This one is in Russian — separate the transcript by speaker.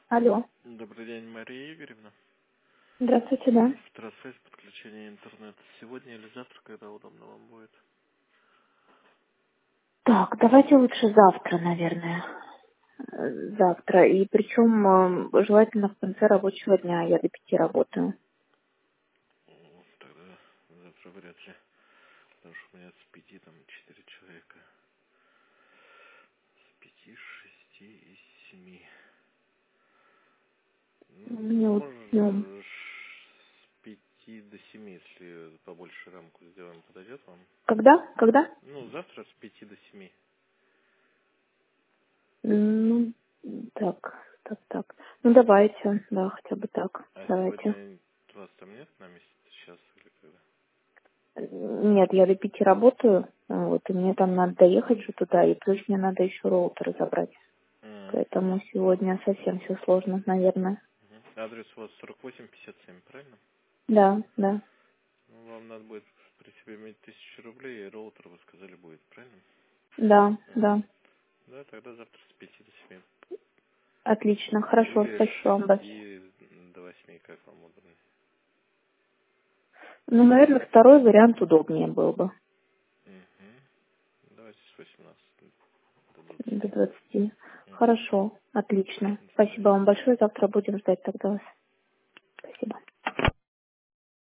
Speaker 1: Алло.
Speaker 2: Добрый день, Мария Игоревна.
Speaker 1: Здравствуйте, да.
Speaker 2: Трансфер подключения интернета. Сегодня или завтра, когда удобно вам будет?
Speaker 1: Так, давайте лучше завтра, наверное. Завтра. И причем желательно в конце рабочего дня. Я до 5 работаю.
Speaker 2: Тогда завтра вряд ли. Потому что у меня с 5 там 4 человека. С 5, 6 и 7.
Speaker 1: Мне вот днем.
Speaker 2: Может, с 5 до 7, если побольше рамку сделаем, подойдет вам?
Speaker 1: Когда? Когда?
Speaker 2: Завтра с 5 до 7.
Speaker 1: Ну, так. Ну, давайте. Да, хотя бы так.
Speaker 2: А
Speaker 1: Давайте.
Speaker 2: сегодня вас там нет на месте сейчас или когда?
Speaker 1: Нет, я до 5 работаю. Вот, и мне там надо доехать же туда. И плюс мне надо еще роутер забрать.
Speaker 2: Мгм.
Speaker 1: Поэтому сегодня совсем все сложно, наверное.
Speaker 2: Адрес у вас 4857, правильно?
Speaker 1: Да, да.
Speaker 2: Вам надо будет при себе иметь 1000 рублей, и роутер, вы сказали, будет, правильно?
Speaker 1: Да,
Speaker 2: Мгм.
Speaker 1: да.
Speaker 2: Да, тогда завтра с 5 до 7.
Speaker 1: Отлично, хорошо,
Speaker 2: Или
Speaker 1: спасибо
Speaker 2: с
Speaker 1: вам большое.
Speaker 2: 6 до 8, как вам удобно.
Speaker 1: Ну, наверное, второй вариант удобнее был бы.
Speaker 2: Мгм. Давайте с 18 до
Speaker 1: До
Speaker 2: 20.
Speaker 1: 20.
Speaker 2: Мгм.
Speaker 1: Хорошо, отлично.
Speaker 2: До
Speaker 1: Спасибо
Speaker 2: свидания.
Speaker 1: вам большое. Завтра будем ждать тогда вас.